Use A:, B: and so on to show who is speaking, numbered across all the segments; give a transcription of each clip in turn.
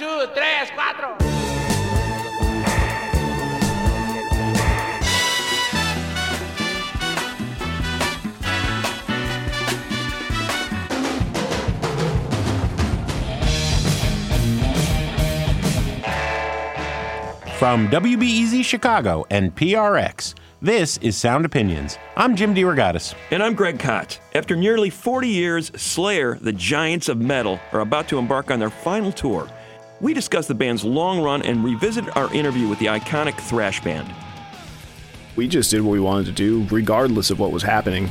A: 2, 3, 4.
B: From WBEZ Chicago and PRX, this is Sound Opinions. I'm Jim DeRogatis.
C: And I'm Greg Kot. After nearly 40 years, Slayer, the Giants of Metal, are about to embark on their final tour. We discuss the band's long run and revisit our interview with the iconic thrash band.
D: We just did what we wanted to do, regardless of what was happening.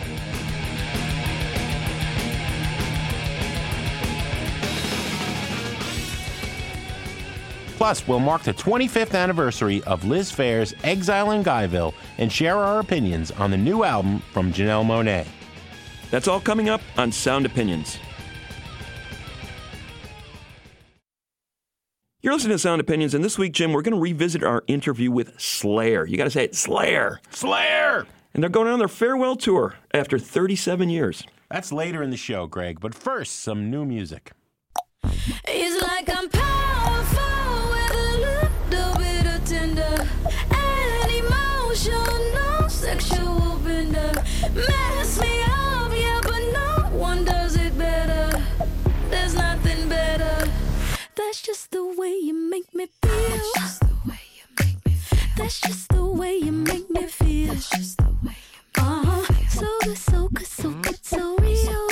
B: Plus, we'll mark the 25th anniversary of Liz Phair's Exile in Guyville and share our opinions on the new album from Janelle Monáe.
C: That's all coming up on Sound Opinions. You're listening to Sound Opinions, and this week, Jim, we're going to revisit our interview with Slayer. You got to say it, Slayer.
B: Slayer!
C: And they're going on their farewell tour after 37 years.
B: That's later in the show, Greg, but first, some new music.
E: It's like I'm powerful with a little bit of tender and emotional sexual bender. Mess me up, yeah, but no one does it better. There's nothing better. That's just the way you make me feel. That's just the way you make me feel. That's just the way you make me feel. That's just the way you make me feel. So good, so good, so good, so real.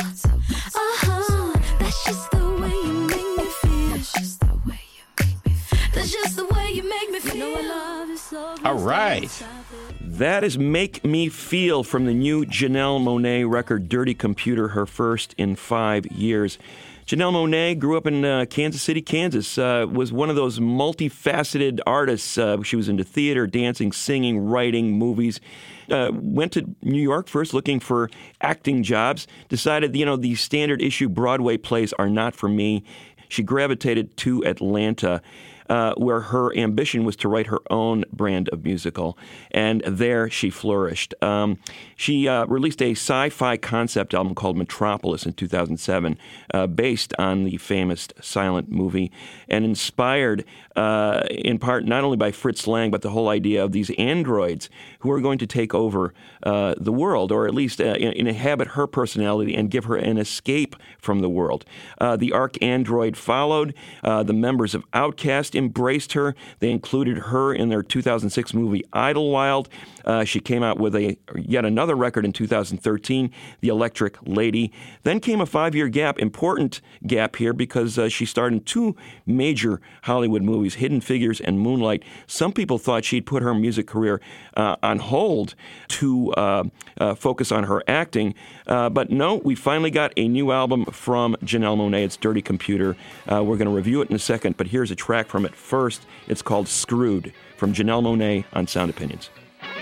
E: That's just the way you make me feel. That's just the way you make me feel. That's just the way you make me feel. You know I love you so good.
B: All right.
C: That is Make Me Feel from the new Janelle Monáe record, Dirty Computer, her first in 5 years. Janelle Monáe grew up in Kansas City, Kansas, was one of those multifaceted artists. She was into theater, dancing, singing, writing, movies. Went to New York first looking for acting jobs, decided, these standard issue Broadway plays are not for me. She gravitated to Atlanta, where her ambition was to write her own brand of musical, and there she flourished. She released a sci-fi concept album called Metropolis in 2007, based on the famous silent movie, and inspired in part not only by Fritz Lang, but the whole idea of these androids who are going to take over the world, or at least inhabit her personality and give her an escape from the world. The Arch-Android followed. The members of Outkast embraced her. They included her in their 2006 movie Idlewild. She came out with yet another record in 2013, The Electric Lady. Then came a 5-year gap, important gap here, because she starred in 2 major Hollywood movies, Hidden Figures and Moonlight. Some people thought she'd put her music career on hold to focus on her acting. But no, we finally got a new album from Janelle Monáe. It's Dirty Computer. We're going to review it in a second, but here's a track from it first. It's called Screwed from Janelle Monáe on Sound Opinions.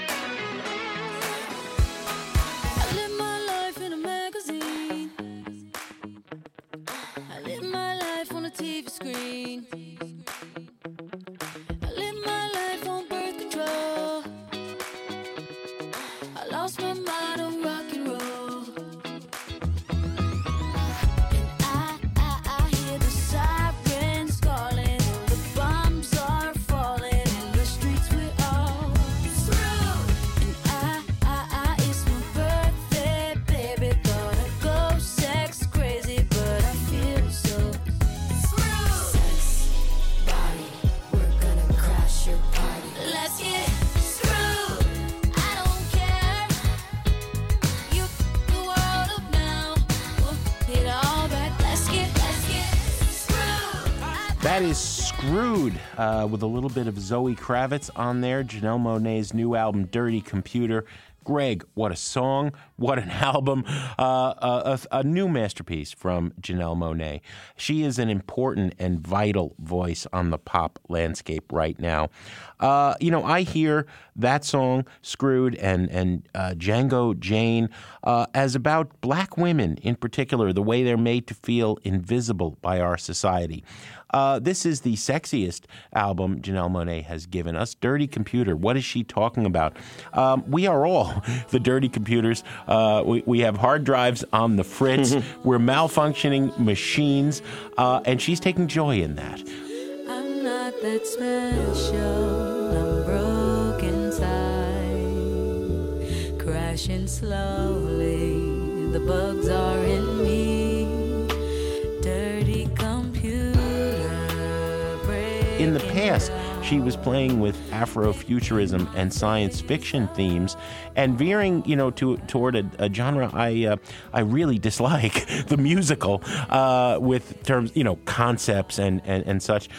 E: I live my life in a magazine. I live my life on a TV screen. I live my life on birth control. I lost my mind on rock and roll. And I hear the sirens calling. The bombs are falling in the streets we all screwed. And I it's my birthday, baby. Gonna go sex crazy, but I feel so screwed. Sex, body, we're gonna crash your party. Let's get screwed. I don't care. You the world up now. We'll hit all back. Let's get screwed.
B: That is Screwed, with a little bit of Zoe Kravitz on there. Janelle Monáe's new album, Dirty Computer. Greg, what a song, what an album, a new masterpiece from Janelle Monáe. She is an important and vital voice on the pop landscape right now. I hear that song, Screwed, and Django Jane, as about black women in particular, the way they're made to feel invisible by our society. This is the sexiest album Janelle Monáe has given us. Dirty Computer, what is she talking about? We are all the dirty computers. We have hard drives on the fritz. We're malfunctioning machines, and she's taking joy in that.
E: that's special. I'm broke inside, crashing slowly. The bugs are in me. Dirty computer.
B: In the past, she was playing with Afrofuturism and science fiction themes, and veering, toward a genre I really dislike, the musical, with terms, concepts and such.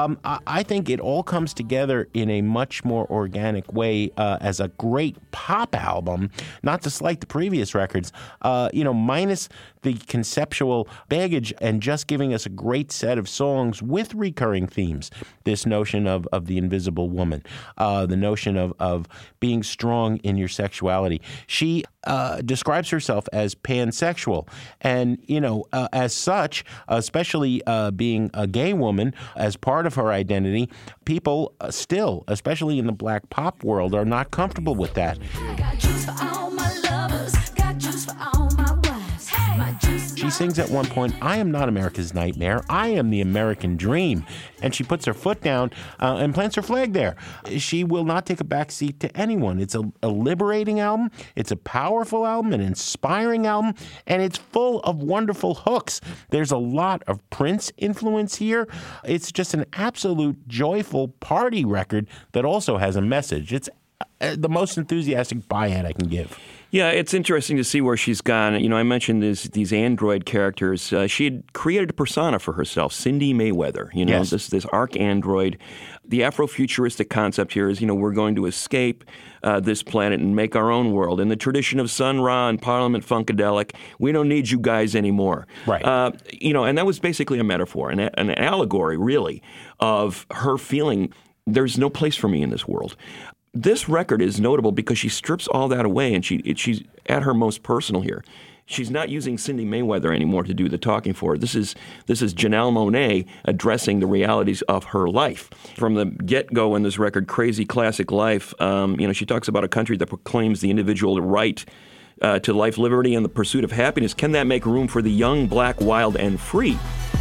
B: I think it all comes together in a much more organic way as a great pop album, not to slight the previous records, minus the conceptual baggage and just giving us a great set of songs with recurring themes. This notion of the invisible woman, the notion of being strong in your sexuality. She describes herself as pansexual, and as such, especially being a gay woman as part of her identity, people still, especially in the black pop world, are not comfortable with that.
E: I got juice for all my lovers, got juice for all my wives. My juice.
B: She sings at one point, "I am not America's nightmare, I am the American dream." And she puts her foot down and plants her flag there. She will not take a back seat to anyone. It's a liberating album, it's a powerful album, an inspiring album, and it's full of wonderful hooks. There's a lot of Prince influence here. It's just an absolute joyful party record that also has a message. It's the most enthusiastic buy-in I can give.
C: Yeah, it's interesting to see where she's gone. I mentioned these android characters. She had created a persona for herself, Cindy Mayweather.
B: Yes.
C: This arc-android. The Afrofuturistic concept here is, we're going to escape this planet and make our own world. In the tradition of Sun Ra and Parliament Funkadelic, we don't need you guys anymore.
B: Right.
C: And that was basically a metaphor, an allegory, really, of her feeling there's no place for me in this world. This record is notable because she strips all that away, and she's at her most personal here. She's not using Cindy Mayweather anymore to do the talking for her. This is Janelle Monáe addressing the realities of her life. From the get-go in this record, Crazy Classic Life, she talks about a country that proclaims the individual right to life, liberty, and the pursuit of happiness. Can that make room for the young, black, wild, and free?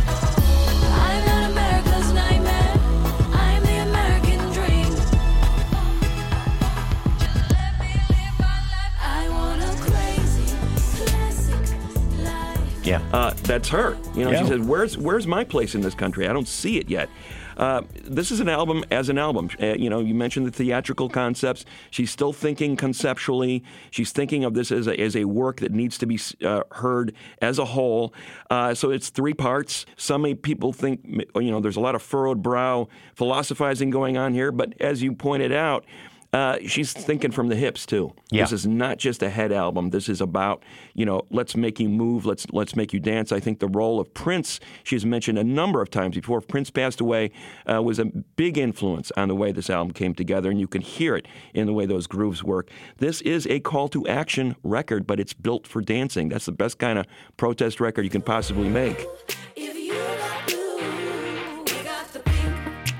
E: I'm not America's nightmare, I'm the American dream. Just let me live my life. I want a crazy classic life.
B: Yeah.
C: That's her.
B: Yeah.
C: She said, "Where's my place in this country? I don't see it yet." This is an album as an album. You mentioned the theatrical concepts. She's still thinking conceptually. She's thinking of this as a work that needs to be heard as a whole. So it's 3 parts. Some people think, there's a lot of furrowed brow philosophizing going on here. But as you pointed out, she's thinking from the hips too.
B: Yeah.
C: This is not just a head album. This is about, let's make you move, let's make you dance. I think the role of Prince, she's mentioned a number of times before. Prince passed away, was a big influence on the way this album came together, and you can hear it in the way those grooves work. This is a call to action record, but it's built for dancing. That's the best kind of protest record you can possibly make.
E: If you got blue, we got the pink.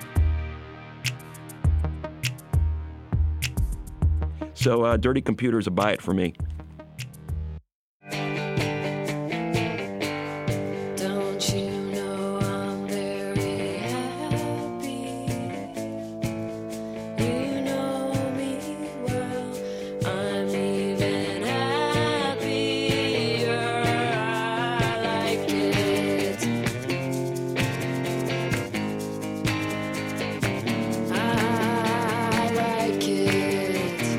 C: So Dirty Computer's a buy it for me.
E: Don't you know I'm very happy? You know me well. I'm even happier. I like it. I like it.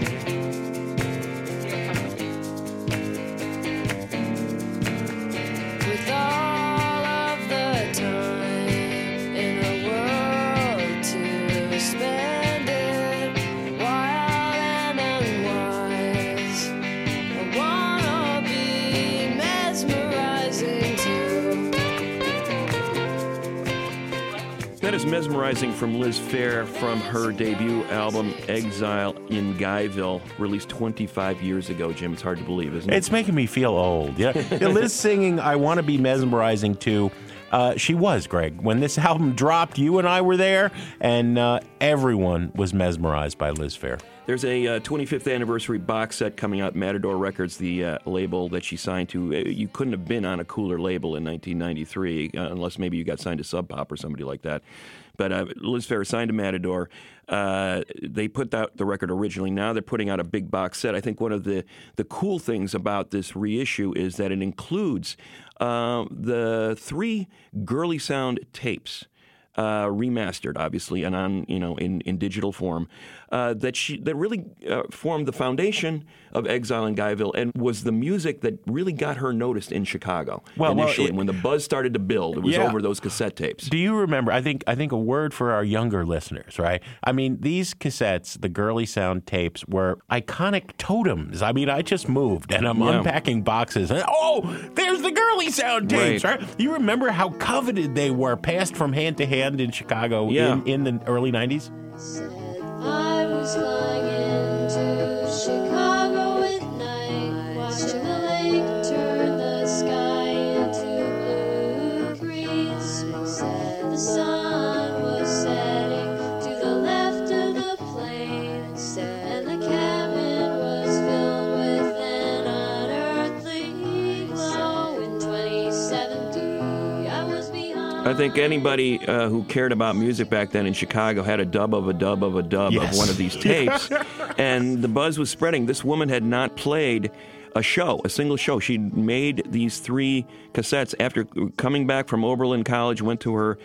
E: With all of the time in the world to spend it, wild and unwise, I wanna be mesmerizing too.
C: That is Mesmerizing from Liz Phair from her debut album, Exile in Guyville, released 25 years ago, Jim. It's hard to believe, isn't it?
B: It's making me feel old. Yeah. Liz singing "I Want to Be Mesmerizing Too." She was, Greg. When this album dropped, you and I were there, and everyone was mesmerized by Liz Phair.
C: There's a 25th anniversary box set coming out. Matador Records, the label that she signed to. You couldn't have been on a cooler label in 1993, unless maybe you got signed to Sub Pop or somebody like that. But Liz Phair signed to Matador. They put out the record originally. Now they're putting out a big box set. I think one of the cool things about this reissue is that it includes the 3 Girly Sound tapes. Remastered, obviously, and on in digital form, that really formed the foundation of Exile in Guyville, and was the music that really got her noticed in Chicago initially. When the buzz started to build, it was over those cassette tapes.
B: Do you remember? I think a word for our younger listeners, right? I mean, these cassettes, the Girly Sound tapes, were iconic totems. I mean, I just moved and I'm unpacking boxes, and there's the Girly Sound tapes, right? You remember how coveted they were, passed from hand to hand in Chicago in the early 90s?
E: I was flying into Chicago at night, watching the lake turn the sky into blue-greens. The sun was setting to the left of the plain, and the cabin was filled with an unearthly glow. In 2070, I was behind.
C: I think anybody who cared about music back then in Chicago had a dub of a dub of a dub of one of these tapes, and the buzz was spreading. This woman had not played a single show. She made these 3 cassettes after coming back from Oberlin College, went to her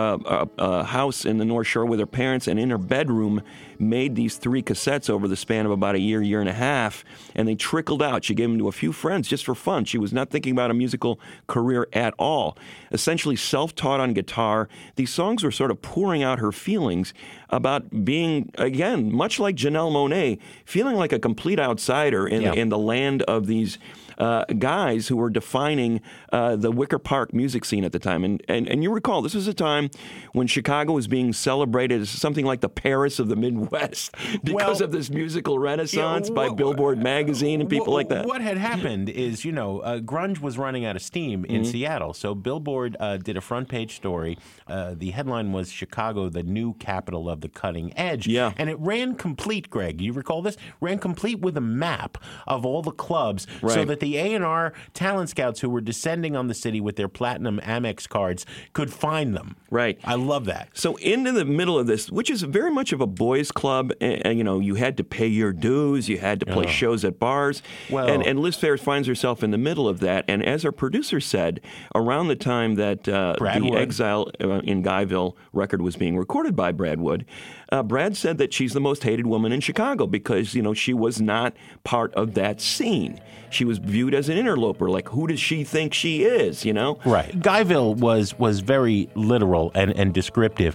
C: house in the North Shore with her parents, and in her bedroom made these 3 cassettes over the span of about a year and a half, and they trickled out. She gave them to a few friends just for fun. She was not thinking about a musical career at all. Essentially self-taught on guitar, these songs were sort of pouring out her feelings about being, again, much like Janelle Monáe, feeling like a complete outsider in the land of these guys who were defining the Wicker Park music scene at the time. And you recall, this was a time when Chicago was being celebrated as something like the Paris of the Midwest because of this musical renaissance by Billboard magazine and people like that.
B: What had happened is, grunge was running out of steam in Seattle. So Billboard did a front page story. The headline was Chicago, the new capital of the cutting edge.
C: Yeah.
B: And it ran complete, Greg. You recall this? Ran complete with a map of all the clubs so that the A&R talent scouts who were descending on the city with their platinum Amex cards could find them.
C: Right.
B: I love that.
C: So into the middle of this, which is very much of a boys' club, and you had to pay your dues, you had to play shows at bars, and Liz Phair finds herself in the middle of that. And as our producer said, around the time that the Exile in Guyville record was being recorded by Brad Wood, Brad said that she's the most hated woman in Chicago because, she was not part of that scene. She was viewed as an interloper. Like, who does she think she is,
B: Right. Guyville was very literal and descriptive.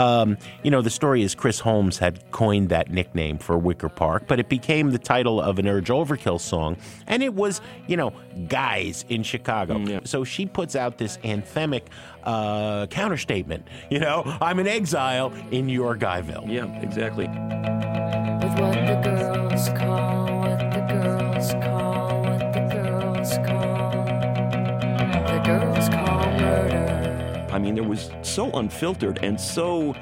B: The story is Chris Holmes had coined that nickname for Wicker Park, but it became the title of an Urge Overkill song, and it was, guys in Chicago.
C: Yeah.
B: So she puts out this anthemic counterstatement, I'm an exile in your Guyville.
C: Yeah, exactly.
E: With what the girls call, what the girls call, what the girls call, the girls call murder.
C: I mean, there was so unfiltered and so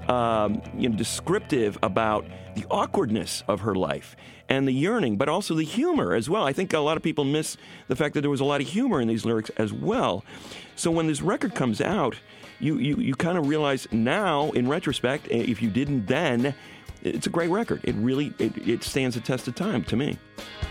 C: descriptive about the awkwardness of her life and the yearning, but also the humor as well. I think a lot of people miss the fact that there was a lot of humor in these lyrics as well. So when this record comes out, you kind of realize now, in retrospect, if you didn't then, it's a great record. It really it stands the test of time to me.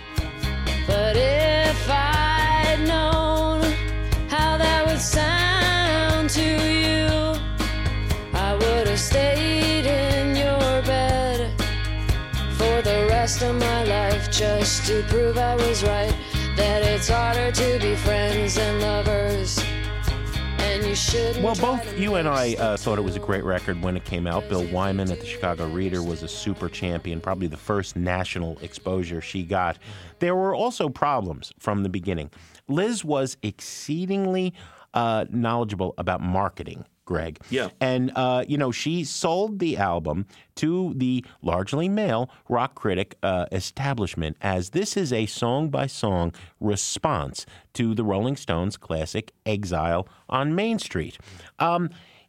E: But if I'd known how that would sound to you, I would have stayed in your bed for the rest of my life, just to prove I was right, that it's harder to be friends than lovers.
B: Well, both you and I thought it was a great record when it came out. Bill Wyman at the Chicago Reader was a super champion, probably the first national exposure she got. There were also problems from the beginning. Liz was exceedingly knowledgeable about marketing, Greg.
C: Yeah.
B: And, she sold the album to the largely male rock critic establishment as this is a song-by-song response to the Rolling Stones' classic Exile on Main Street.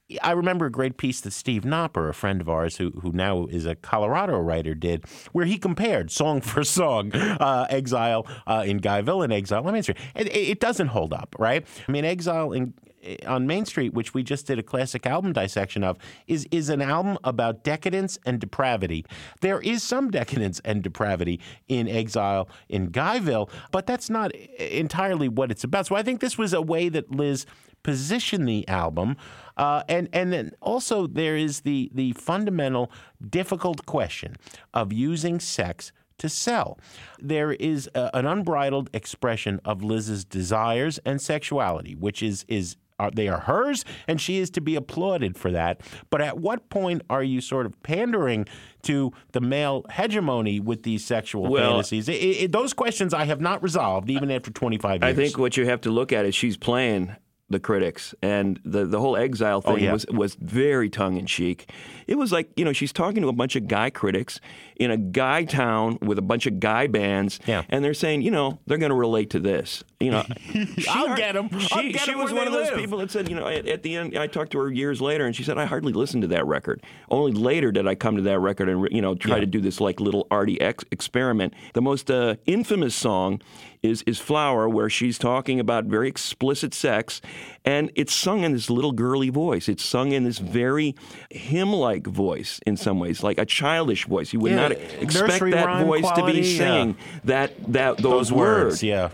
B: I remember a great piece that Steve Knopper, a friend of ours who now is a Colorado writer, did, where he compared song for song, Exile in Guyville and Exile on Main Street. It doesn't hold up, right? I mean, Exile on Main Street, which we just did a classic album dissection of, is an album about decadence and depravity. There is some decadence and depravity in Exile in Guyville, but that's not entirely what it's about. So I think this was a way that Liz positioned the album. And then also there is the fundamental difficult question of using sex to sell. There is an unbridled expression of Liz's desires and sexuality, which they are hers, and she is to be applauded for that. But at what point are you sort of pandering to the male hegemony with these sexual fantasies? Those questions I have not resolved, even after 25 years.
C: I think what you have to look at is she's playing the critics, and the whole Exile thing was very tongue-in-cheek. It was like, she's talking to a bunch of guy critics in a guy town with a bunch of guy bands, and they're saying, they're going to relate to this.
B: I'll get them.
C: She was one of those people that said, at the end, I talked to her years later, and she said, I hardly listened to that record. Only later did I come to that record and, try to do this like little arty experiment. The most infamous song is Flower, where she's talking about very explicit sex, and it's sung in this little girly voice. It's sung in this very hymn-like voice in some ways, like a childish voice. You would not expect that voice to be singing those words.
B: Yeah.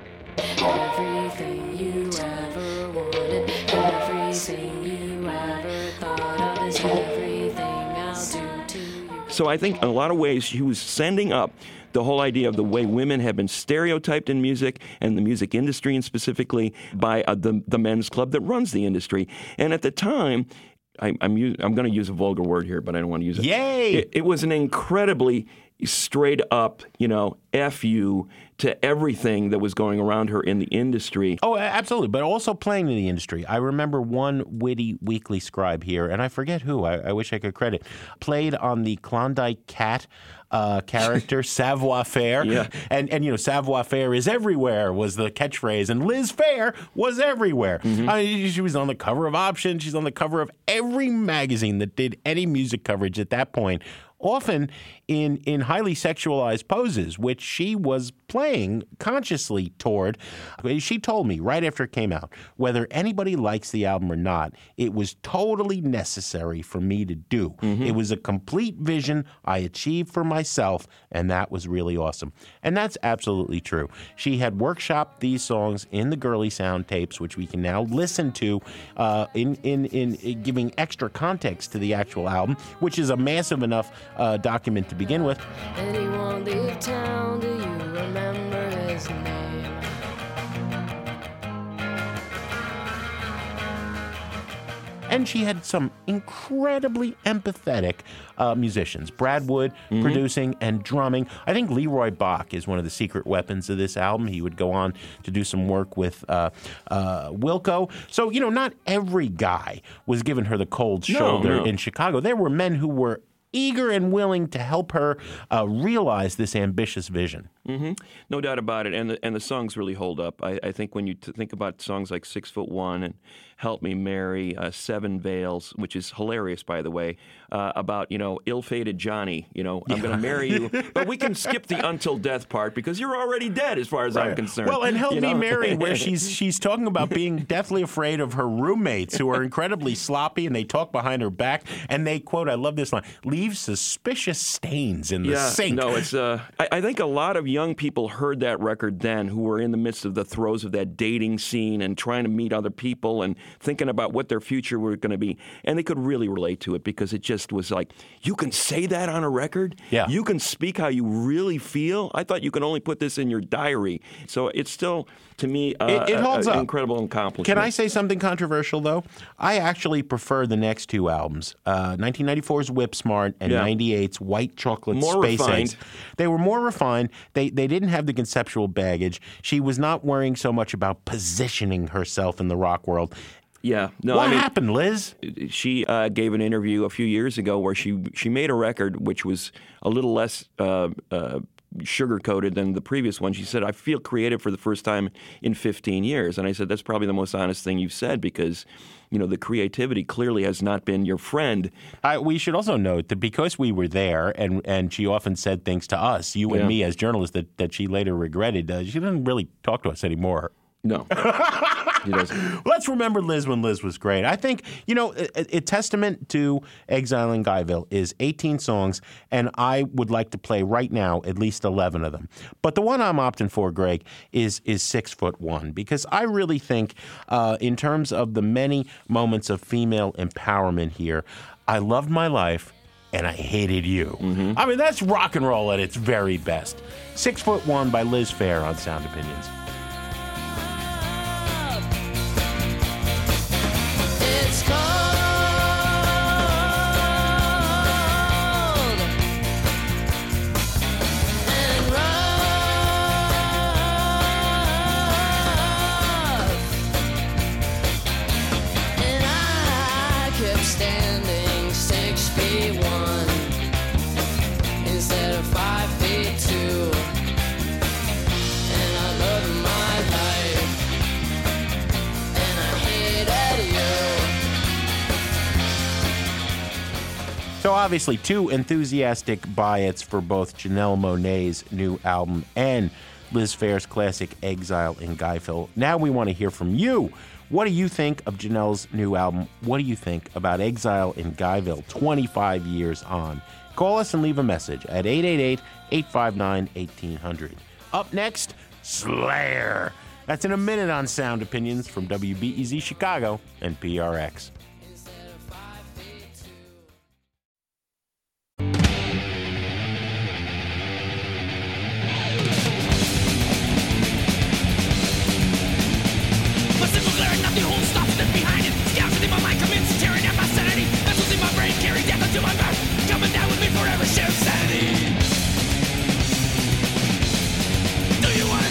E: Everything you ever wanted, everything you ever thought of is everything I'll do to you.
C: So I think in a lot of ways she was sending up the whole idea of the way women have been stereotyped in music and the music industry, and specifically by the men's club that runs the industry. And at the time, I'm going to use a vulgar word here, but I don't want to use it.
B: Yay!
C: It was an incredibly straight up, F you to everything that was going around her in the industry.
B: Oh, absolutely. But also playing in the industry. I remember one witty weekly scribe here, and I forget who, I wish I could credit, played on the Klondike Cat character, Savoir Faire.
C: Yeah.
B: And Savoir Faire is everywhere was the catchphrase, and Liz Phair was everywhere.
C: Mm-hmm.
B: She was on the cover of Option. She's on the cover of every magazine that did any music coverage at that point, often in highly sexualized poses, which she was playing consciously toward. She told me right after it came out, whether anybody likes the album or not, it was totally necessary for me to do.
C: Mm-hmm.
B: It was a complete vision I achieved for myself, and that was really awesome. And that's absolutely true. She had workshopped these songs in the Girly Sound tapes, which we can now listen to in giving extra context to the actual album, which is a massive enough document to begin with.
E: Anyone leave town? Do you remember his name?
B: And she had some incredibly empathetic musicians. Brad Wood producing and drumming. I think Leroy Bach is one of the secret weapons of this album. He would go on to do some work with Wilco. So, not every guy was giving her the cold shoulder in Chicago. There were men who were eager and willing to help her realize this ambitious vision.
C: Mm-hmm. No doubt about it, and the songs really hold up. I think when you think about songs like 6'1" and Help Me Mary, Seven Veils, which is hilarious, by the way, about ill-fated Johnny. I'm going to marry you, but we can skip the until death part because you're already dead, as far as I'm concerned.
B: Well, and Help Me Mary, where she's talking about being deathly afraid of her roommates who are incredibly sloppy and they talk behind her back and they quote, I love this line, leave suspicious stains in the sink.
C: No, it's. I think a lot of young people heard that record then, who were in the midst of the throes of that dating scene and trying to meet other people and thinking about what their future were going to be, and they could really relate to it because it just was like, you can say that on a record?
B: Yeah.
C: You can speak how you really feel? I thought you could only put this in your diary. So it's still, to me,
B: it holds up.
C: Incredible accomplishment.
B: Can I say something controversial, though? I actually prefer the next two albums, 1994's Whip Smart and 98's White Chocolate
C: More
B: Space
C: refined.
B: Eggs. They were more refined. They didn't have the conceptual baggage. She was not worrying so much about positioning herself in the rock world.
C: Yeah. No,
B: What happened, Liz?
C: She gave an interview a few years ago where she made a record which was a little less sugar-coated than the previous one. She said, I feel creative for the first time in 15 years. And I said, that's probably the most honest thing you've said because, the creativity clearly has not been your friend.
B: We should also note that because we were there and she often said things to us, you and me as journalists, that she later regretted, she didn't really talk to us anymore.
C: No. He doesn't.
B: Let's remember Liz when Liz was great. I think, a testament to Exile in Guyville is 18 songs, and I would like to play right now at least 11 of them. But the one I'm opting for, Greg, is 6 Foot One, because I really think in terms of the many moments of female empowerment here, I loved my life and I hated you. Mm-hmm. I mean, that's rock and roll at its very best. 6 Foot One by Liz Phair on Sound Opinions.
E: It's cold and rough, and I kept standing 6 feet 1 instead of 5 feet 2, and I loved my life, and I hated you.
B: So obviously, two enthusiastic buy-its for both Janelle Monáe's new album and Liz Phair's classic Exile in Guyville. Now we want to hear from you. What do you think of Janelle's new album? What do you think about Exile in Guyville 25 years on? Call us and leave a message at 888-859-1800. Up next, Slayer. That's in a minute on Sound Opinions from WBEZ Chicago and PRX.
A: My simple lyric, not the whole stuff that's behind it. Scouts within my mind, commence tearing at my sanity. That's what's in my brain, carry death unto my birth. Coming down with me forever, share sanity. Do you wanna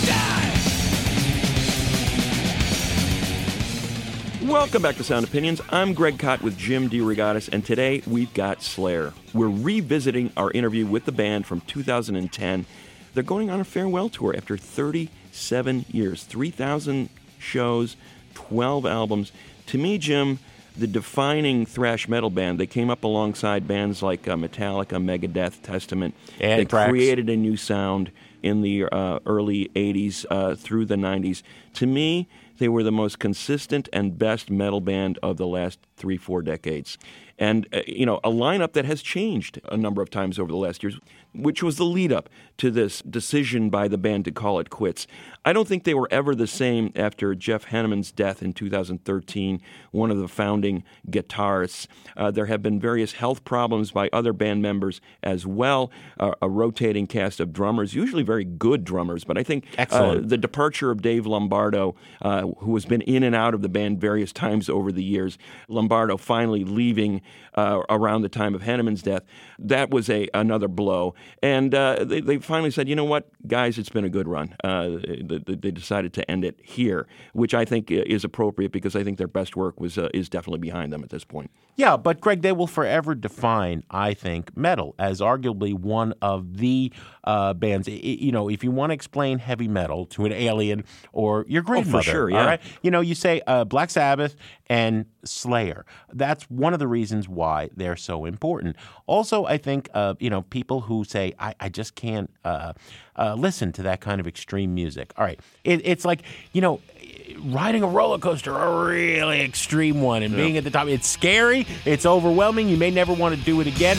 A: die?
C: Welcome back to Sound Opinions. I'm Greg Kot with Jim DeRogatis, and today we've got Slayer. We're revisiting our interview with the band from 2010. They're going on a farewell tour after 37 years, 3,000 shows, 12 albums. To me, Jim, the defining thrash metal band. They came up alongside bands like Metallica, Megadeth, Testament. They created a new sound in the early 80s through the 90s. To me, they were the most consistent and best metal band of the last 3-4 decades. And, a lineup that has changed a number of times over the last years, which was the lead-up to this decision by the band to call it quits. I don't think they were ever the same after Jeff Hanneman's death in 2013, one of the founding guitarists. There have been various health problems by other band members as well, a rotating cast of drummers, usually very good drummers, but I think the departure of Dave Lombardo, who has been in and out of the band various times over the years, Lombardo finally leaving around the time of Hanneman's death, that was another blow. And they finally said, you know what, guys, it's been a good run. They decided to end it here, which I think is appropriate because I think their best work is definitely behind them at this point.
B: Yeah, but Greg, they will forever define, I think, metal as arguably one of the bands. If you want to explain heavy metal to an alien or your grandmother,
C: for sure, yeah.
B: All right? You say Black Sabbath and Slayer. That's one of the reasons why they're so important. Also, I think, people who say, I just can't listen to that kind of extreme music. All right, it's like, riding a roller coaster, a really extreme one, and being at the top. It's scary. It's overwhelming. You may never want to do it again.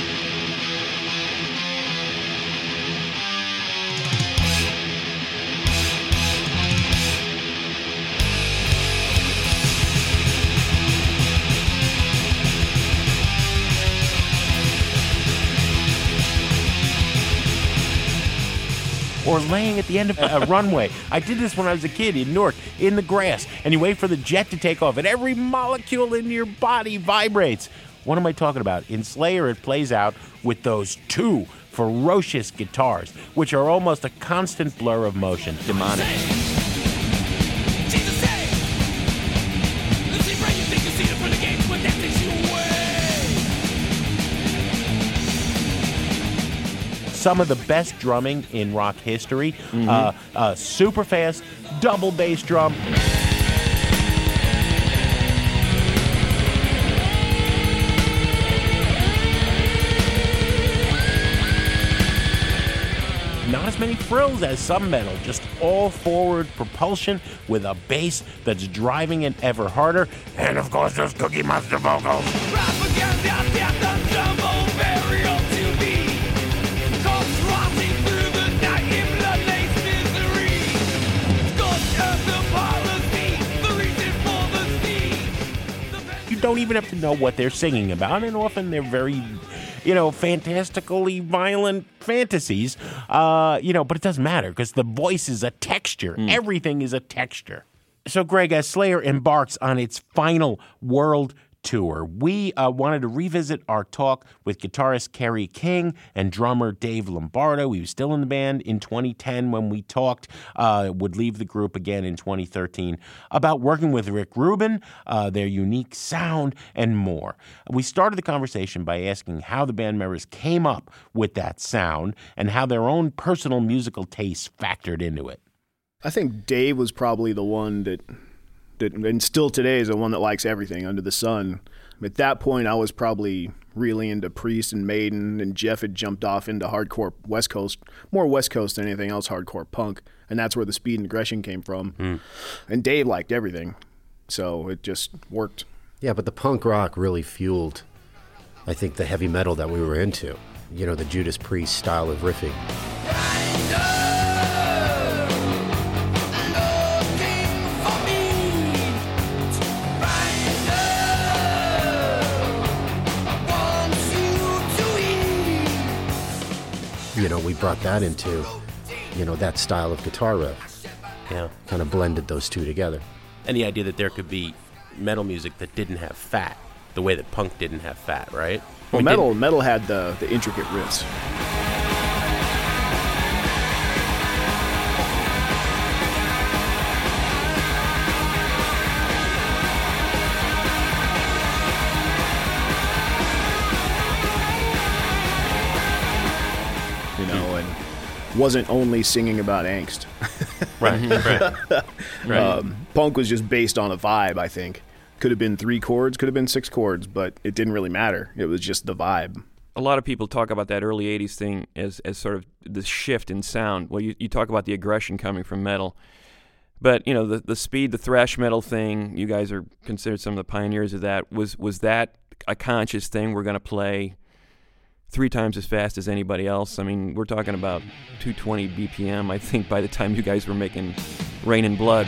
B: Or laying at the end of a runway. I did this when I was a kid in Newark, in the grass, and you wait for the jet to take off, and every molecule in your body vibrates. What am I talking about? In Slayer, it plays out with those two ferocious guitars, which are almost a constant blur of motion. Demonic.
A: Jesus say, let's see where you think you see it from the games, but that takes you away.
B: some of the best drumming in rock history. Super fast, double bass drum. Not as many frills as some metal, just all forward propulsion with a bass that's driving it ever harder. And of course, there's Cookie Monster vocals.
A: Propaganda, death, unstoppable, burial to be. Corpse rotting through the night in blood-laced misery. Scorched earth, the policy, the reason for the sea.
B: You don't even have to know what they're singing about, and often they're very, fantastically violent fantasies, but it doesn't matter because the voice is a texture. Everything is a texture. So, Greg, as Slayer embarks on its final world tour, we wanted to revisit our talk with guitarist Kerry King and drummer Dave Lombardo. He was still in the band in 2010 when we talked, would leave the group again in 2013, about working with Rick Rubin, their unique sound, and more. We started the conversation by asking how the band members came up with that sound and how their own personal musical tastes factored into it.
D: I think Dave was probably the one that and still today is the one that likes everything under the sun. At that point, I was probably really into Priest and Maiden, and Jeff had jumped off into hardcore West Coast, more West Coast than anything else, hardcore punk, and that's where the Speed and Aggression came from. And Dave liked everything, so it just worked.
F: Yeah, but the punk rock really fueled, I think, the heavy metal that we were into. The Judas Priest style of riffing. We brought that into, that style of guitar riff.
G: Yeah.
F: Kind of blended those two together.
G: And the idea that there could be metal music that didn't have fat, the way that punk didn't have fat, right?
D: Well, metal had the intricate riffs. Wasn't only singing about angst.
G: Right.
D: Punk was just based on a vibe, I think. Could have been 3 chords, could have been 6 chords, but it didn't really matter. It was just the vibe.
C: A lot of people talk about that early 80s thing as sort of the shift in sound. Well, you talk about the aggression coming from metal. But, the speed, the thrash metal thing, you guys are considered some of the pioneers of that. Was that a conscious thing? We're going to play 3 times as fast as anybody else. I mean, we're talking about 220 BPM, I think, by the time you guys were making Rain and Blood.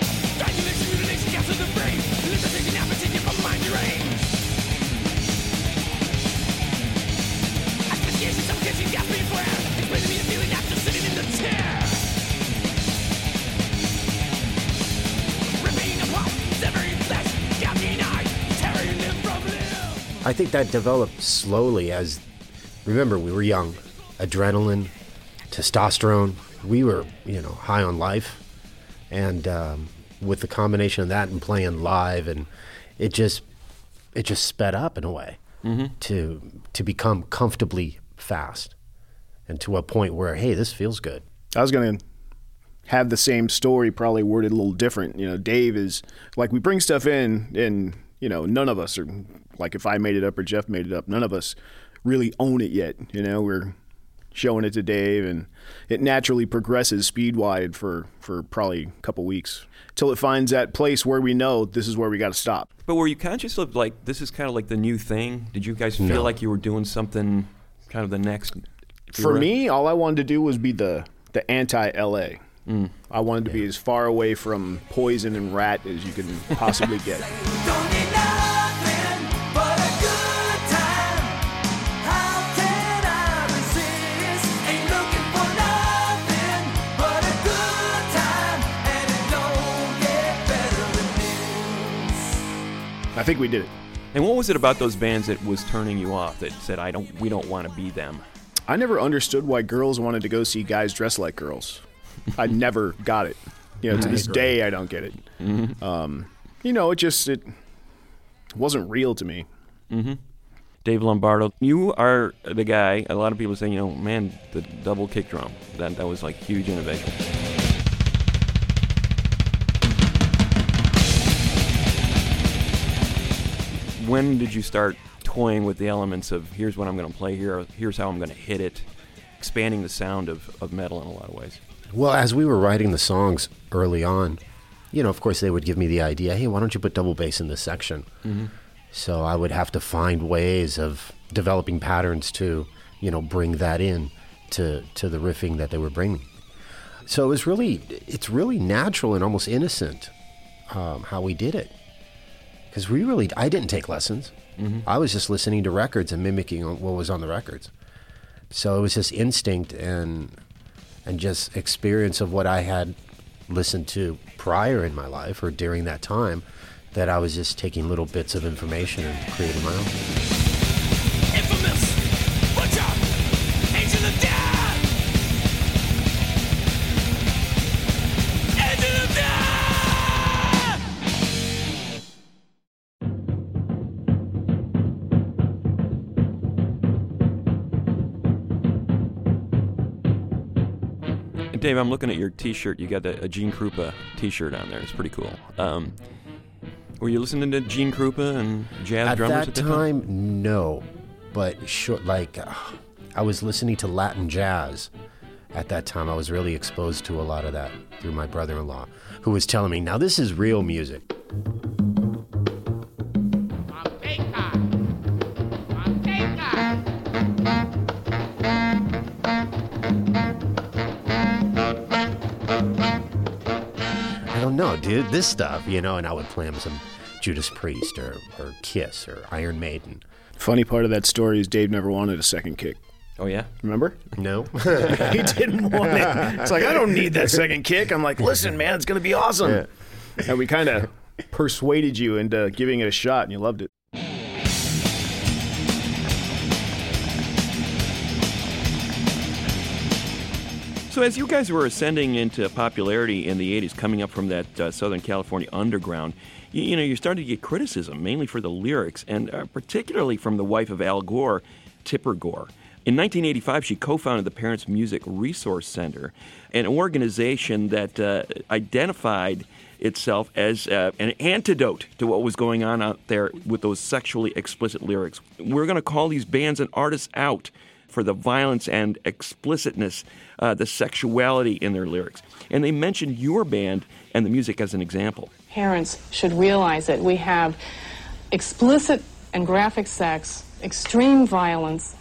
F: I think that developed slowly as, remember, we were young, adrenaline, testosterone. We were, high on life. And with the combination of that and playing live, and it just sped up in a way to become comfortably fast and to a point where, hey, this feels good.
D: I was going to have the same story, probably worded a little different. Dave is, like, we bring stuff in and, none of us are, like, if I made it up or Jeff made it up, none of us really own it yet. We're showing it to Dave, and it naturally progresses speed-wide for probably a couple weeks till it finds that place where we know this is where we got to stop.
C: But were you conscious of, like, this is kind of like the new thing? Did you guys feel like you were doing something kind of the next?
D: For me, all I wanted to do was be the anti-LA. I wanted to be as far away from Poison and Rat as you can possibly get.
A: Don't need nothing but a good time. How can I resist? Ain't looking for nothing but a good time, and it don't get better than this.
D: I think we did it.
C: And what was it about those bands that was turning you off, that said, we don't want to be them?
D: I never understood why girls wanted to go see guys dressed like girls. I never got it. To this day, I don't get it. It wasn't real to me.
C: Mm-hmm. Dave Lombardo. You are the guy, a lot of people say, man, the double kick drum, that was like huge innovation. When did you start toying with the elements of here's what I'm going to play here, here's how I'm going to hit it, expanding the sound of metal in a lot of ways?
F: Well, as we were writing the songs early on, of course they would give me the idea, hey, why don't you put double bass in this section? Mm-hmm. So I would have to find ways of developing patterns to, bring that in to the riffing that they were bringing. So it's really natural and almost innocent how we did it. Because I didn't take lessons. Mm-hmm. I was just listening to records and mimicking what was on the records. So it was just instinct and just experience of what I had listened to prior in my life or during that time, that I was just taking little bits of information and creating my own.
A: Infamous, butcher, angel of death. Angel of death.
C: Dave, I'm looking at your T-shirt. You got a Gene Krupa T-shirt on there. It's pretty cool. Were you listening to Gene Krupa and jazz drummers
F: at that time? No, but I was listening to Latin jazz at that time. I was really exposed to a lot of that through my brother-in-law, who was telling me, now this is real music. I don't know, dude, this stuff, and I would play him some Judas Priest or Kiss or Iron Maiden.
D: Funny part of that story is Dave never wanted a second kick.
C: Oh, yeah?
D: Remember?
F: No.
D: He didn't want it. It's like, I don't need that second kick. I'm like, listen, man, it's going to be awesome. Yeah. And we kind of persuaded you into giving it a shot, and you loved it.
C: So as you guys were ascending into popularity in the 80s, coming up from that Southern California underground, you started to get criticism, mainly for the lyrics, and particularly from the wife of Al Gore, Tipper Gore. In 1985, she co-founded the Parents Music Resource Center, an organization that identified itself as an antidote to what was going on out there with those sexually explicit lyrics. We're going to call these bands and artists out for the violence and explicitness, the sexuality in their lyrics. And they mentioned your band and the music as an example.
H: Parents should realize that we have explicit and graphic sex, extreme violence,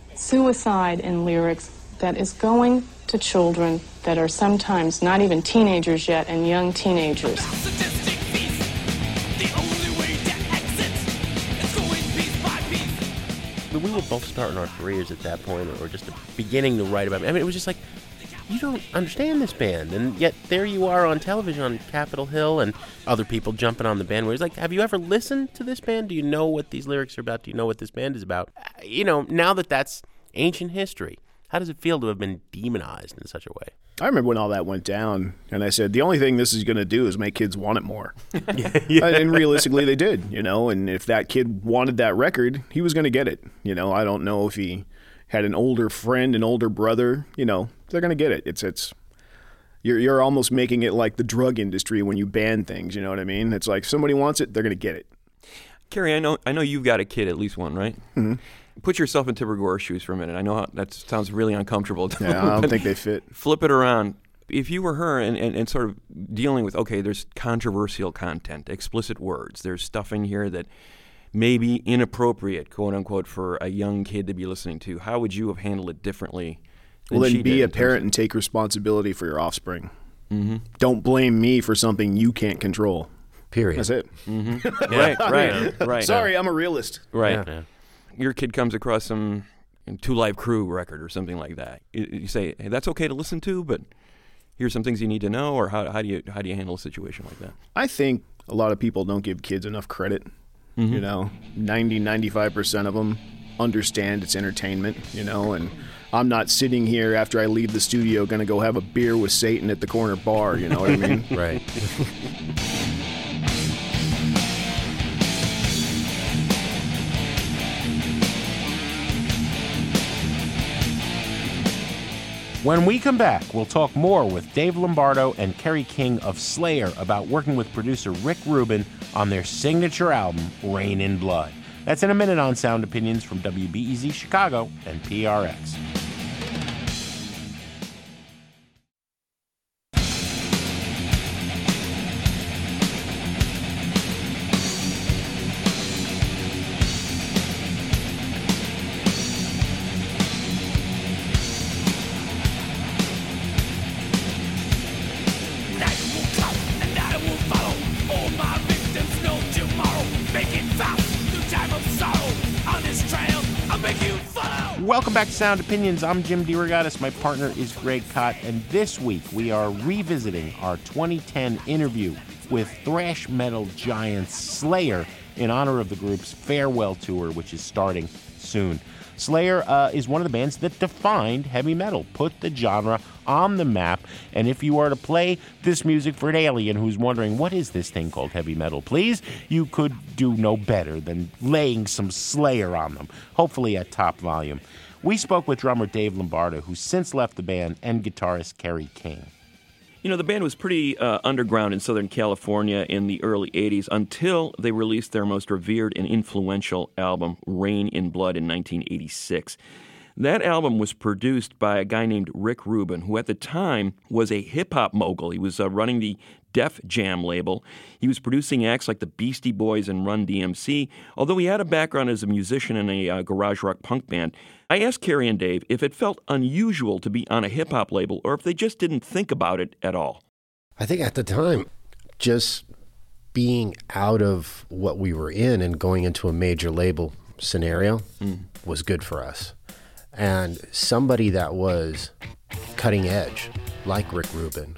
H: suicide in lyrics that is going to children that are sometimes not even teenagers yet and young teenagers.
A: Sadistic beast, the only way to exit is going piece by piece.
G: We were both starting our careers at that point, or just beginning to write about it. I mean, it was just like, you don't understand this band, and yet there you are on television on Capitol Hill, and other people jumping on the band. Where it's like, have you ever listened to this band? Do you know what these lyrics are about? Do you know what this band is about? Now that that's ancient history, how does it feel to have been demonized in such a way?
D: I remember when all that went down, and I said, the only thing this is going to do is make kids want it more.
G: Yeah.
D: And realistically, they did, and if that kid wanted that record, he was going to get it. I don't know if he had an older friend, an older brother, they're going to get it. It's you're almost making it like the drug industry when you ban things, you know what I mean? It's like, if somebody wants it, they're going to get it.
C: Kerry, I know you've got a kid, at least one, right? Mm-hmm. Put yourself in Tipper Gore's shoes for a minute. I know that sounds really uncomfortable.
D: Yeah, I don't think they fit.
C: Flip it around. If you were her and sort of dealing with, okay, there's controversial content, explicit words, there's stuff in here that may be inappropriate, quote unquote, for a young kid to be listening to, how would you have handled it differently?
D: Well, then be a parent and take responsibility for your offspring. Mm-hmm. Don't blame me for something you can't control.
F: Period.
D: That's it.
C: Mm-hmm. Right.
D: Sorry, I'm a realist.
C: Right.
G: Yeah.
C: Your kid comes across some Two Live Crew record or something like that. You say, hey, that's okay to listen to, but here's some things you need to know, or how do you handle a situation like that?
D: I think a lot of people don't give kids enough credit. Mm-hmm. 95% of them understand it's entertainment, and I'm not sitting here after I leave the studio going to go have a beer with Satan at the corner bar, you know what I mean?
F: Right.
B: When we come back, we'll talk more with Dave Lombardo and Kerry King of Slayer about working with producer Rick Rubin on their signature album, Rain in Blood. That's in a minute on Sound Opinions from WBEZ Chicago and PRX. Welcome back to Sound Opinions. I'm Jim DeRogatis. My partner is Greg Kot, and this week we are revisiting our 2010 interview with thrash metal giants Slayer in honor of the group's farewell tour, which is starting soon. Slayer is one of the bands that defined heavy metal, put the genre on the map, and if you are to play this music for an alien who's wondering, what is this thing called heavy metal, please, you could do no better than laying some Slayer on them, hopefully at top volume. We spoke with drummer Dave Lombardo, who's since left the band, and guitarist Kerry King.
C: You know, the band was pretty underground in Southern California in the early 80s until they released their most revered and influential album, Rain in Blood, in 1986. That album was produced by a guy named Rick Rubin, who at the time was a hip-hop mogul. He was running the Def Jam label. He was producing acts like the Beastie Boys and Run DMC, although he had a background as a musician in a garage rock punk band. I asked Kerry and Dave if it felt unusual to be on a hip-hop label or if they just didn't think about it at all.
F: I think at the time, just being out of what we were in and going into a major label scenario was good for us. And somebody that was cutting edge, like Rick Rubin.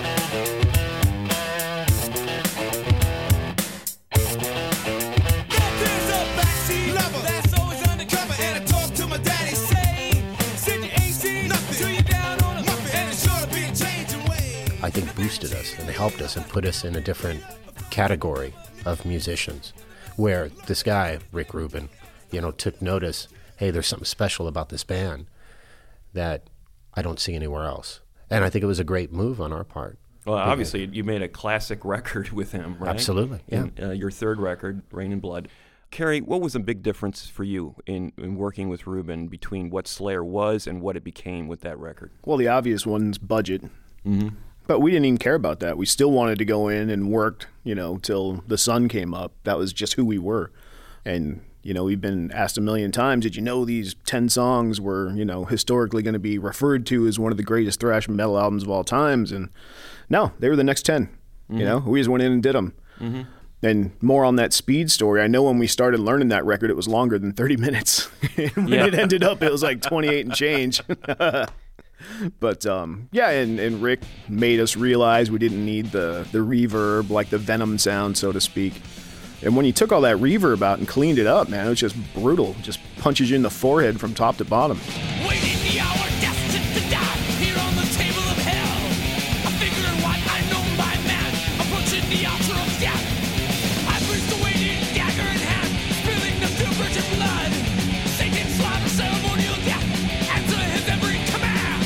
F: I think boosted us and helped us and put us in a different category of musicians, where this guy, Rick Rubin, took notice, hey, there's something special about this band that I don't see anywhere else. And I think it was a great move on our part.
C: Well, obviously, you made a classic record with him, right?
F: Absolutely, yeah.
C: And, your third record, Rain in Blood. Kerry, what was a big difference for you in working with Rubin between what Slayer was and what it became with that record?
D: Well, the obvious one's budget.
C: Mm-hmm.
D: But we didn't even care about that. We still wanted to go in and worked, till the sun came up. That was just who we were. And, we've been asked a million times, did you know these 10 songs were, historically going to be referred to as one of the greatest thrash metal albums of all times? And no, they were the next 10.
C: Mm-hmm.
D: We just went in and did them.
C: Mm-hmm.
D: And more on that Speed story, I know when we started learning that record, it was longer than 30 minutes. When it ended up, it was like 28 and change. But and Rick made us realize we didn't need the reverb, like the Venom sound, so to speak. And when he took all that reverb out and cleaned it up, man, it was just brutal. Just punches you in the forehead from top to bottom.
A: Waiting the hour, destined to die, here on the table of hell. I figure what I know by man, approaching the altar of death. I bruised the waiting dagger in hand, spilling the pure virgin blood. Satan's slaughter, ceremonial death, answer his every command.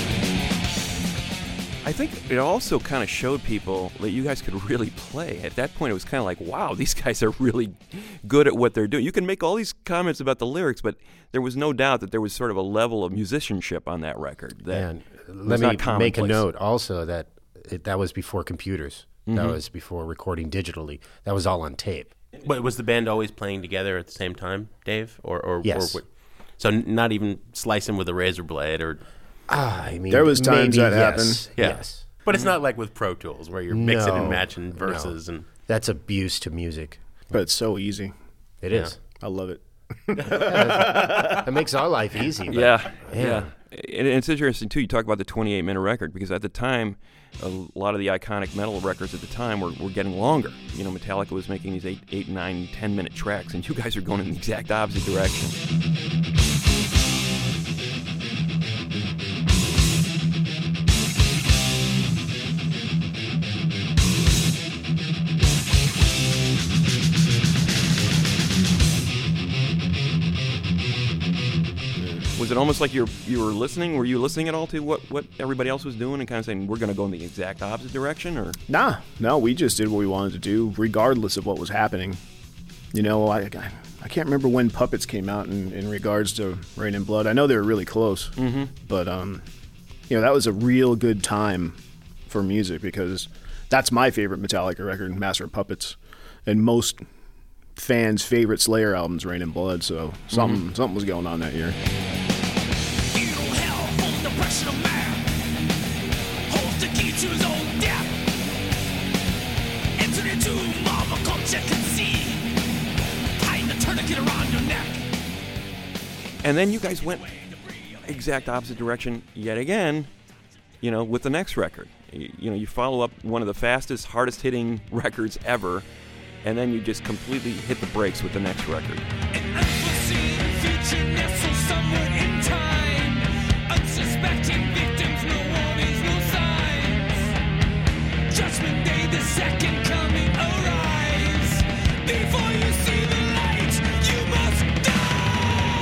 C: I think it also kind of showed people that you guys could really play. At that point, it was kind of like, wow, these guys are really good at what they're doing. You can make all these comments about the lyrics, but there was no doubt that there was sort of a level of musicianship on that record.
F: And let me make a note also that that was before computers.
C: Mm-hmm.
F: That was before recording digitally. That was all on tape.
G: But was the band always playing together at the same time, Dave? Or
F: yes.
G: So not even slicing with a razor blade or...
F: I mean,
D: there was times
F: maybe,
D: that
F: yes,
D: happened.
G: Yeah.
F: Yes.
G: But it's not like with Pro Tools where you're mixing and
F: No,
G: matching verses.
F: no.
G: And
F: That's abuse to music.
D: But it's so easy.
F: It is.
D: I love it.
F: It makes our life easy. But,
C: Yeah.
F: man.
C: And it's interesting, too, you talk about the 28-minute record, because at the time, a lot of the iconic metal records at the time were getting longer. Metallica was making these 8, 9, 10-minute tracks, and you guys are going in the exact opposite direction. Was it almost like you were listening? Were you listening at all to what everybody else was doing and kind of saying, we're going to go in the exact opposite direction? Or
D: No, we just did what we wanted to do, regardless of what was happening. You know, I can't remember when Puppets came out in regards to Rain and Blood. I know they were really close, but you know, that was a real good time for music because that's my favorite Metallica record, Master of Puppets, and most fans' favorite Slayer albums, Rain and Blood. So something was going on that year.
A: Feel hell from the pressure of man. Holds the key to his own death. Enter into lava culture can see. Tying the tourniquet around your neck.
C: And then you guys went exact opposite direction yet again, you know, with the next record. You know, you follow up one of the fastest, hardest hitting records ever, and then you just completely hit the brakes with the next record.
A: An unforeseen future nestles somewhere in time. Unsuspecting victims, no warnings, no signs. Judgment Day, the second coming arrives. Before you see the light, you must die.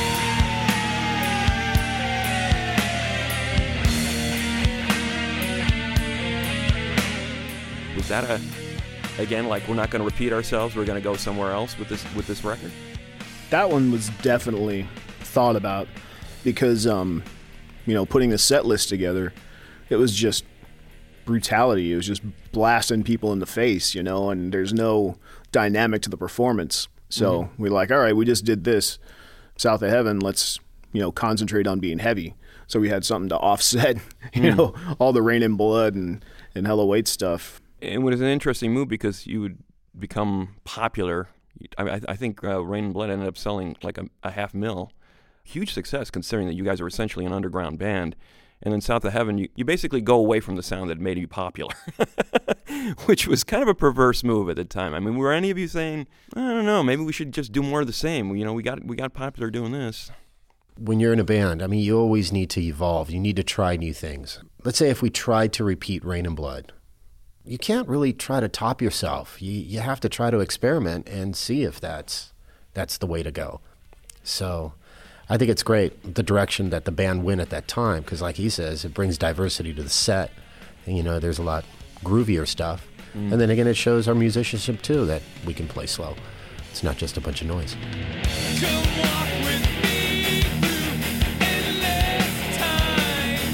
C: Was that again, like, we're not going to repeat ourselves, we're going to go somewhere else with this record?
D: That one was definitely thought about because, you know, putting the set list together, it was just brutality. It was just blasting people in the face, you know, and there's no dynamic to the performance. So we're like, all right, we just did this. South of Heaven, let's, you know, concentrate on being heavy. So we had something to offset, you know, all the Rain and Blood and Hell Awaits stuff.
C: It was an interesting move because you would become popular. I think Rain and Blood ended up selling like a 500,000. Huge success considering that you guys are essentially an underground band. And then South of Heaven, you basically go away from the sound that made you popular, which was kind of a perverse move at the time. I mean, were any of you saying, I don't know, maybe we should just do more of the same? You know, we got popular doing this.
F: When you're in a band, I mean, you always need to evolve. You need to try new things. Let's say if we tried to repeat Rain and Blood, you can't really try to top yourself. You have to try to experiment and see if that's the way to go. So I think it's great, the direction that the band went at that time, because like he says, it brings diversity to the set. And, you know, there's a lot groovier stuff. And then again, it shows our musicianship, too, that we can play slow. It's not just a bunch of noise.
A: Come walk with me through endless time.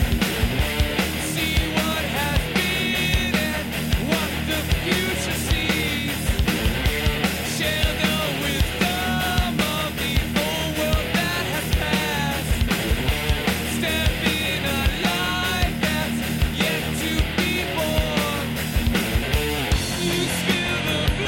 A: See what has been and what the future sees. Share the wisdom of the old world that has passed. Step in a life that's yet to be born. You spill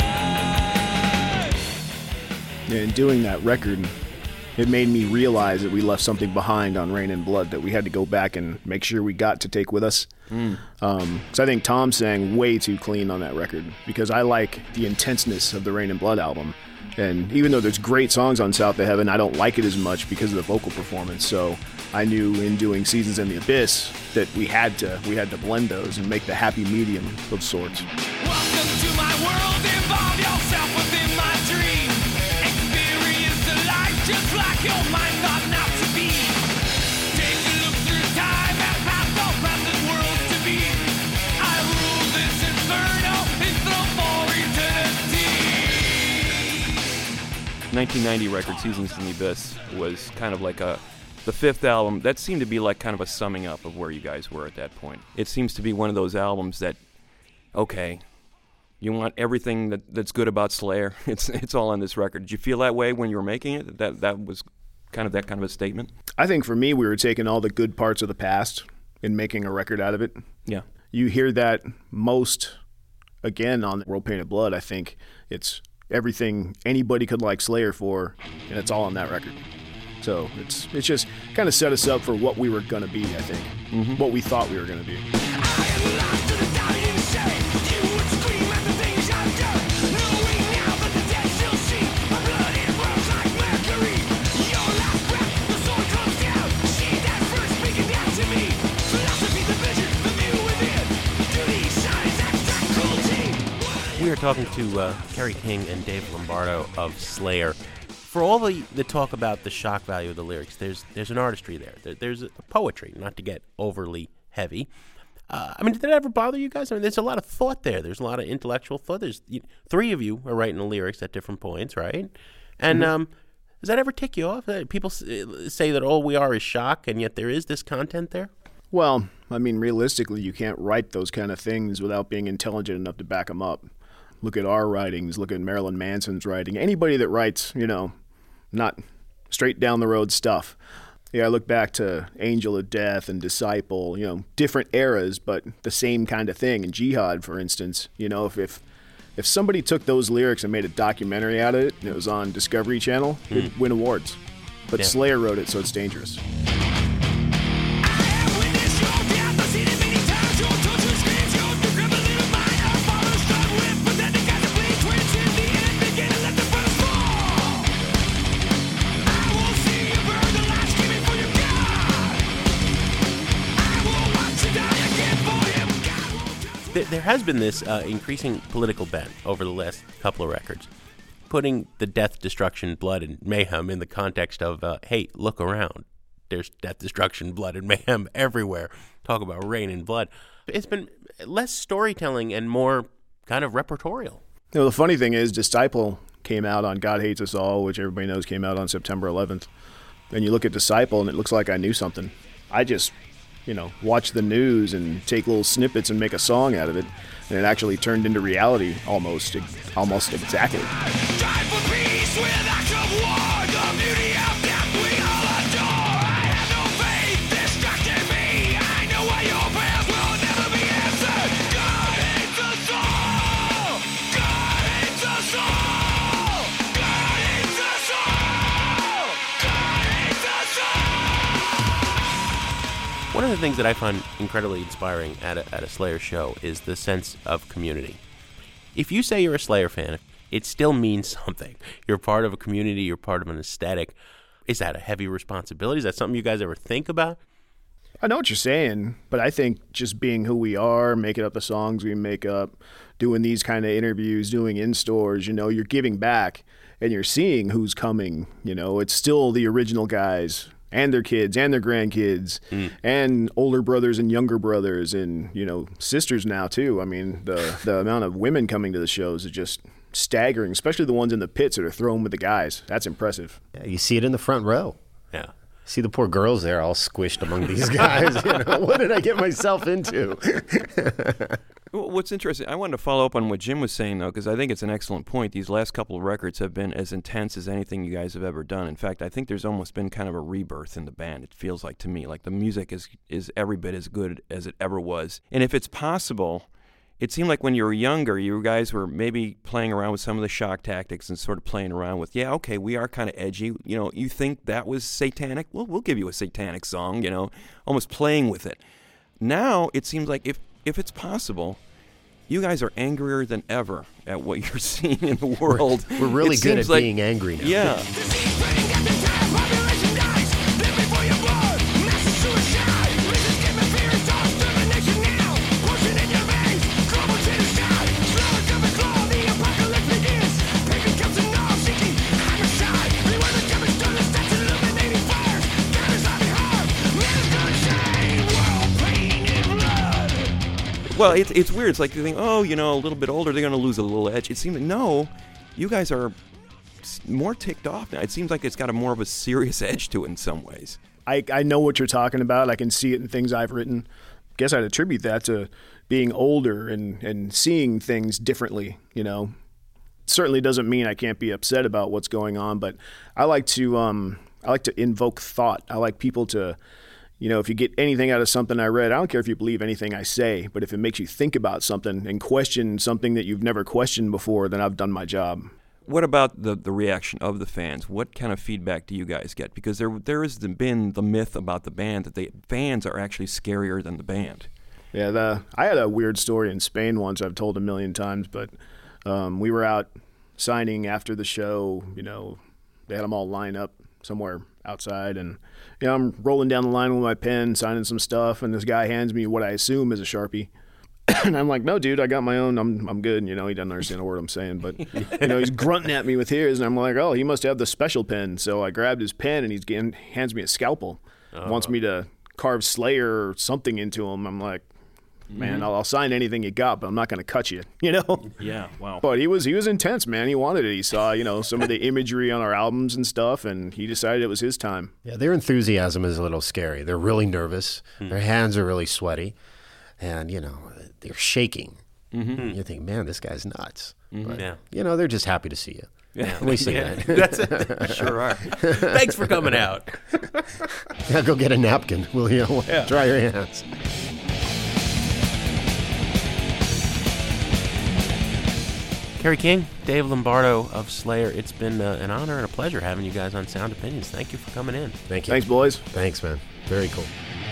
A: the blood.
D: And doing that record, it made me realize that we left something behind on Rain and Blood that we had to go back and make sure we got to take with us. So I think Tom sang way too clean on that record because I like the intenseness of the Rain and Blood album. And even though there's great songs on South of Heaven, I don't like it as much because of the vocal performance. So I knew in doing Seasons in the Abyss that we had to blend those and make the happy medium of sorts.
A: Welcome to my world, involve yourself within my dream. Experience the life just like your mind thought not to be. Take a look through time and past all present worlds to be. I rule this inferno enthroned for eternity.
C: 1990 record, Seasons in the Abyss, was kind of like the fifth album. That seemed to be like kind of a summing up of where you guys were at that point. It seems to be one of those albums that, okay, you want everything that's good about Slayer. It's all on this record. Did you feel that way when you were making it? That was kind of a statement?
D: I think for me, we were taking all the good parts of the past and making a record out of it.
C: Yeah.
D: You hear that most, again, on World Painted Blood. I think it's everything anybody could like Slayer for, and it's all on that record. So it's just kind of set us up for what we were going to be, I think. What we thought we were going to be.
A: I am lost to the doubt in shame. You would scream at the things I've done. Knowing now that the dead still see. My blood it runs like mercury. Your last breath, the sword comes down. She that first speaking down to me. Philosophy, the vision, the view within. Duty, shines, abstract cruelty.
G: We are talking to Kerry King and Dave Lombardo of Slayer for all the talk about the shock value of the lyrics, there's an artistry there. There's a poetry, not to get overly heavy. I mean, did that ever bother you guys? I mean, there's a lot of thought there. There's a lot of intellectual thought. There's three of you are writing the lyrics at different points, right? And does that ever tick you off? People say that all we are is shock, and yet there is this content there?
D: Well, I mean, realistically, you can't write those kind of things without being intelligent enough to back them up. Look at our writings. Look at Marilyn Manson's writing. Anybody that writes, not straight down the road stuff. Yeah, I look back to Angel of Death and Disciple, different eras, but the same kind of thing. And Jihad, for instance, if somebody took those lyrics and made a documentary out of it, and it was on Discovery Channel, it'd win awards. But
G: Yeah.
D: Slayer wrote it, so it's dangerous.
G: There has been this increasing political bent over the last couple of records, putting the death, destruction, blood, and mayhem in the context of, hey, look around. There's death, destruction, blood, and mayhem everywhere. Talk about rain and blood. It's been less storytelling and more kind of repertorial.
D: The funny thing is, Disciple came out on God Hates Us All, which everybody knows came out on September 11th. And you look at Disciple, and it looks like I knew something. I just, watch the news and take little snippets and make a song out of it. And it actually turned into reality almost exactly.
A: Strive for peace with acts of war. The beauty of death we all adore. I have no faith distracted me. I know why your prayers will never be answered. God hates us all. God hates us all. God hates us all. God hates us all.
G: One of the things that I find incredibly inspiring at a Slayer show is the sense of community. If you say you're a Slayer fan, it still means something. You're part of a community, you're part of an aesthetic. Is that a heavy responsibility? Is that something you guys ever think about?
D: I know what you're saying, but I think just being who we are, making up the songs we make up, doing these kind of interviews, doing in-stores, you're giving back and you're seeing who's coming. It's still the original guys and their kids and their grandkids and older brothers and younger brothers and, sisters now too. I mean, the amount of women coming to the shows is just staggering, especially the ones in the pits that are thrown with the guys. That's impressive.
F: Yeah, you see it in the front row.
G: Yeah.
F: See the poor girls there all squished among these guys. What did I get myself into?
C: Well, what's interesting, I wanted to follow up on what Jim was saying, though, because I think it's an excellent point. These last couple of records have been as intense as anything you guys have ever done. In fact, I think there's almost been kind of a rebirth in the band, it feels like to me. Like the music is every bit as good as it ever was. And if it's possible, it seemed like when you were younger, you guys were maybe playing around with some of the shock tactics and sort of playing around with, yeah, okay, we are kind of edgy. You think that was satanic? Well, we'll give you a satanic song, almost playing with it. Now, it seems like if it's possible, you guys are angrier than ever at what you're seeing in the world.
F: We're really
C: It
F: good
C: seems
F: at
C: like-
F: being angry now.
C: Yeah.
A: Disease spreading at the time, population dies. Live before your blood, massive suicide. Resisting fear, self-determination now. Poison in your veins, global genocide. Slowly coming claw, the apocalypse begins. Pagan comes to know, seeking homicide. Beware the demon's done, the stats illuminating fires. God is not behind, man is gonna shame. World pain in blood.
C: Well, it's weird. It's like you think, a little bit older, they're going to lose a little edge. It seems like, no, you guys are more ticked off now. It seems like it's got a more of a serious edge to it in some ways.
D: I know what you're talking about. I can see it in things I've written. Guess I'd attribute that to being older and seeing things differently, Certainly doesn't mean I can't be upset about what's going on, but I like to invoke thought. I like people to, if you get anything out of something I read, I don't care if you believe anything I say, but if it makes you think about something and question something that you've never questioned before, then I've done my job.
C: What about the reaction of the fans? What kind of feedback do you guys get? Because there has been the myth about the band that the fans are actually scarier than the band.
D: Yeah, I had a weird story in Spain once I've told a million times, but we were out signing after the show. They had them all line up somewhere outside, and I'm rolling down the line with my pen, signing some stuff, and this guy hands me what I assume is a Sharpie. And I'm like, no, dude, I got my own. I'm good. You know, he doesn't understand a word I'm saying, but you know, he's grunting at me with his, and I'm like, oh, he must have the special pen. So I grabbed his pen, and hands me a scalpel, wants me to carve Slayer or something into him. I'm like, man, I'll sign anything you got, but I'm not going to cut you. You know?
C: Yeah. Wow.
D: But he was intense, man. He wanted it. He saw, you know, some of the imagery on our albums and stuff, and he decided it was his time.
F: Yeah, their enthusiasm is a little scary. They're really nervous. Their hands are really sweaty, and you know they're shaking. You think, man, this guy's nuts. But,
G: Yeah.
F: you know, they're just happy to see you.
G: Yeah.
F: We see that.
G: That's it.
C: Sure are.
G: Thanks for coming out.
F: Now go get a napkin. Will you? Dry your hands.
G: Kerry King, Dave Lombardo of Slayer. It's been an honor and a pleasure having you guys on Sound Opinions. Thank you for coming in.
F: Thank you.
D: Thanks, boys.
F: Thanks, man. Very cool.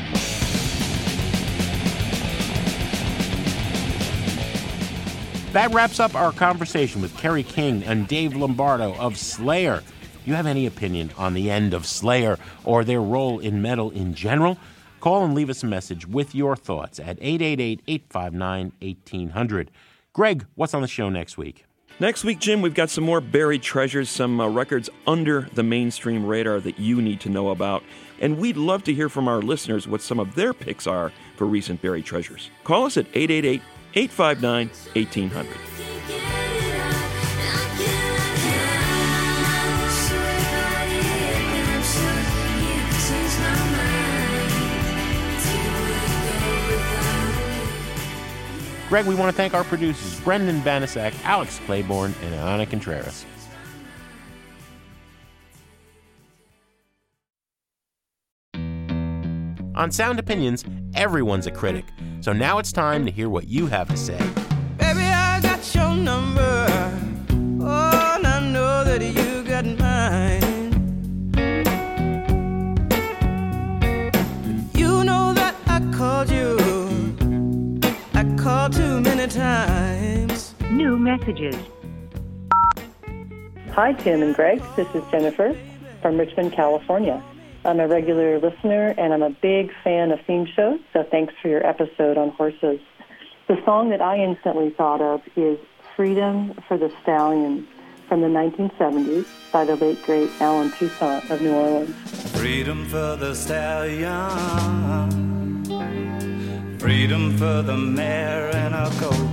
B: That wraps up our conversation with Kerry King and Dave Lombardo of Slayer. You have any opinion on the end of Slayer or their role in metal in general? Call and leave us a message with your thoughts at 888-859-1800. Greg, what's on the show next week?
C: Next week, Jim, we've got some more buried treasures, some records under the mainstream radar that you need to know about. And we'd love to hear from our listeners what some of their picks are for recent buried treasures. Call us at 888-859-1800.
B: Greg, we want to thank our producers, Brendan Banasak, Alex Claiborne, and Ana Contreras. On Sound Opinions, everyone's a critic. So now it's time to hear what you have to say.
A: Baby, I got your number. Oh, and I know that you got mine. You know that I called you. I called too many times.
I: New messages.
J: Hi, Tim and Greg. This is Jennifer from Richmond, California. I'm a regular listener, and I'm a big fan of theme shows, so thanks for your episode on horses. The song that I instantly thought of is Freedom for the Stallion from the 1970s by the late, great Alan Toussaint of New Orleans.
A: Freedom for the stallion. Freedom for the mare and a goat.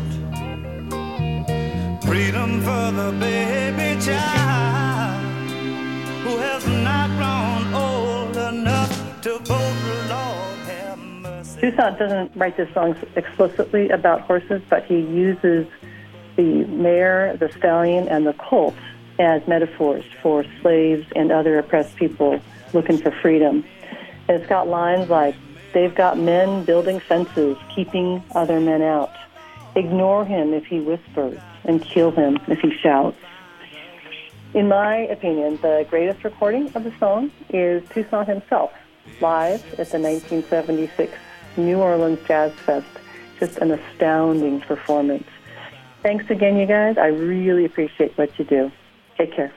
A: Freedom for the baby child who has not grown old enough to vote. Lord have mercy.
J: Toussaint doesn't write this song explicitly about horses, but he uses the mare, the stallion, and the colt as metaphors for slaves and other oppressed people looking for freedom. And it's got lines like, they've got men building fences, keeping other men out. Ignore him if he whispers, and kill him if he shouts. In my opinion, the greatest recording of the song is Toussaint himself, live at the 1976 New Orleans Jazz Fest. Just an astounding performance. Thanks again, you guys. I really appreciate what you do. Take care.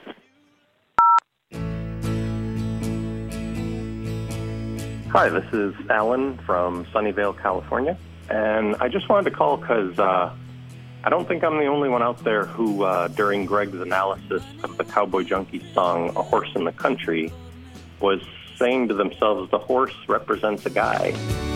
K: Hi, this is Alan from Sunnyvale, California. And I just wanted to call because I don't think I'm the only one out there who, during Greg's analysis of the Cowboy Junkie song, A Horse in the Country, was saying to themselves, the horse represents a guy.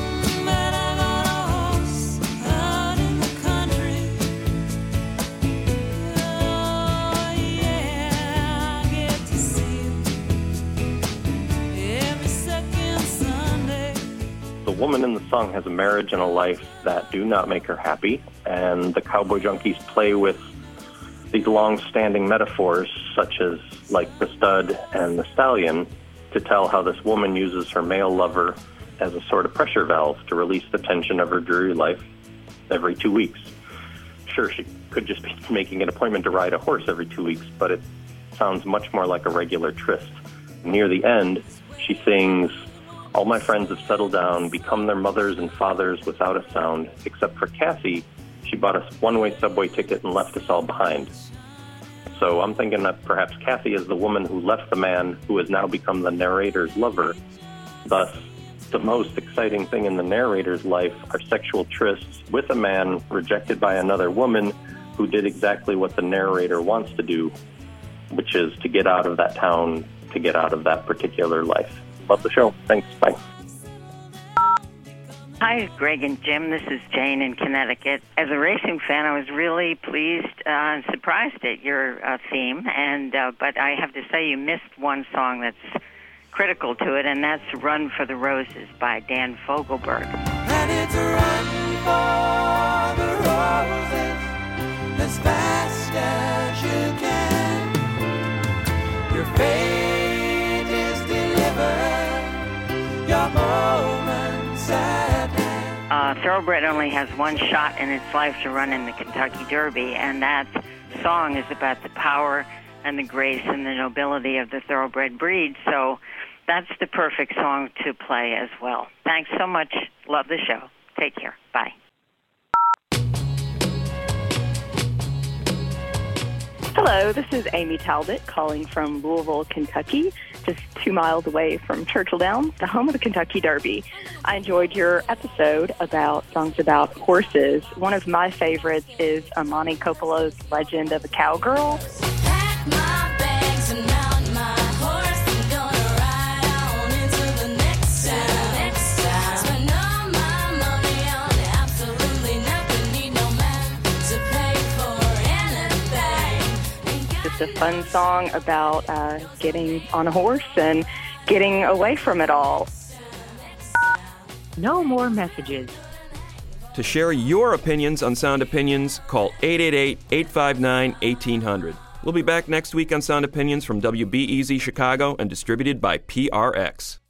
K: The woman in the song has a marriage and a life that do not make her happy, and the Cowboy Junkies play with these long-standing metaphors, such as like the stud and the stallion, to tell how this woman uses her male lover as a sort of pressure valve to release the tension of her dreary life every 2 weeks. Sure, she could just be making an appointment to ride a horse every 2 weeks, but it sounds much more like a regular tryst. Near the end, she sings, all my friends have settled down, become their mothers and fathers without a sound, except for Cassie. She bought us one-way subway ticket and left us all behind. So I'm thinking that perhaps Cassie is the woman who left the man who has now become the narrator's lover. Thus, The most exciting thing in the narrator's life are sexual trysts with a man rejected by another woman who did exactly what the narrator wants to do, which is to get out of that town, to get out of that particular life. Love the show. Thanks. Bye.
I: Hi, Greg and Jim. This is Jane in Connecticut. As a racing fan, I was really pleased and surprised at your theme, but I have to say you missed one song that's critical to it, and that's Run for the Roses by Dan Fogelberg.
A: And it's a run for the roses as fast as you can. Your fate is delivered, your moments at hand.
I: Thoroughbred only has one shot in its life to run in the Kentucky Derby, and that song is about the power and the grace and the nobility of the thoroughbred breed, so that's the perfect song to play as well. Thanks so much. Love the show. Take care. Bye.
L: Hello, this is Amy Talbot calling from Louisville, Kentucky, just 2 miles away from Churchill Downs, the home of the Kentucky Derby. I enjoyed your episode about songs about horses. One of my favorites is Amani Coppola's Legend of a Cowgirl.
E: Pack my bags and mount my horse. I'm gonna ride on into the next town. Spend all my money on absolutely nothing. Need no man to pay for anything.
L: Just a fun song about getting on a horse and getting away from it all.
M: No more messages.
C: To share your opinions on Sound Opinions, call 888-859-1800. We'll be back next week on Sound Opinions from WBEZ Chicago and distributed by PRX.